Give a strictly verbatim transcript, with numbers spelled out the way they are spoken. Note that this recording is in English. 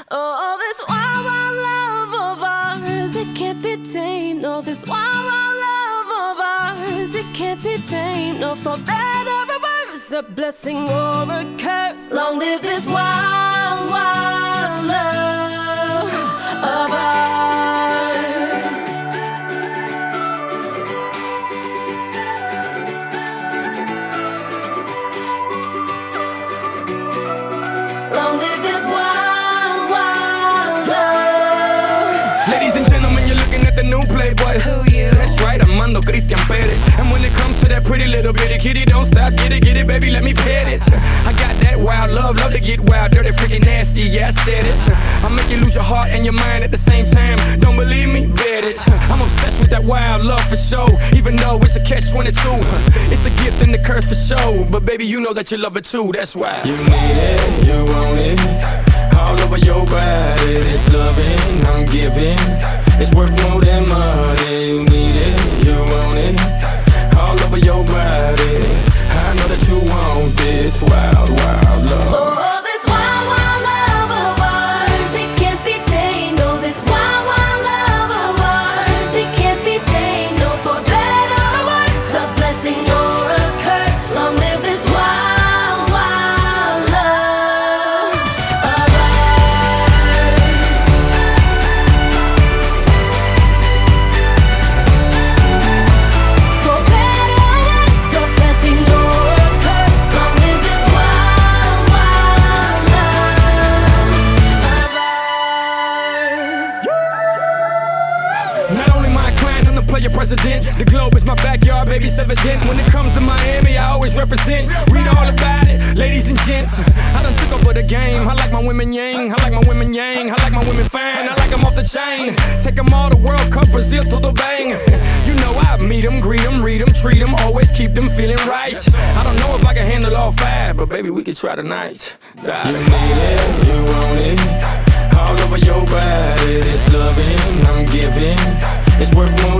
Oh, this wild, wild love of ours, it can't be tamed. No, this wild, wild love of ours, it can't be tamed. No, for better or worse, a blessing or a curse. Long live this wild, wild love of ours. Long live this wild, wild love. Ladies and gentlemen, you're looking at the new Playboy. Who you? That's right, Armando Christian Perez. And when it comes to that pretty little bitty kitty, don't stop, get it, get it, baby, let me pet it. I got that wild love, love to get wild, dirty, freaking nasty, yeah, I said it. I make you lose your heart and your mind at the same time. Don't believe me? Bet it. I'm obsessed with that wild love for sure, even though it's a catch twenty-two. It's the gift and the curse for sure, but baby, you know that you love it too, that's why. You need it, you want it, all over your body. This loving I'm giving, it's worth more than money. You need it, you want it, all over your body. I know that you want this wild, wild love. Oh, this wild, wild love of ours, it can't be tamed. No, this wild, wild love of ours, it can't be tamed. No, for better or worse, a blessing or a curse. Long live this wild, wild love of ours. For better or worse, a blessing or a curse. Long live this wild, wild love of ours. Not only my clients, I'm the player president. The globe is my backyard, baby, it's evident. When it comes to Miami, I always represent. Read all about it, ladies and gents. I done took over the game. I like my women yang, I like my women yang, I like my women fine, I like them off the chain. Take them all to World Cup, Brazil to the bang. You know I meet them, greet them, read them, treat them, always keep them feeling right. I don't know if I can handle all five, but baby, we can try tonight. You need it, you want it, all over your body. This loving I'm giving, it's worth more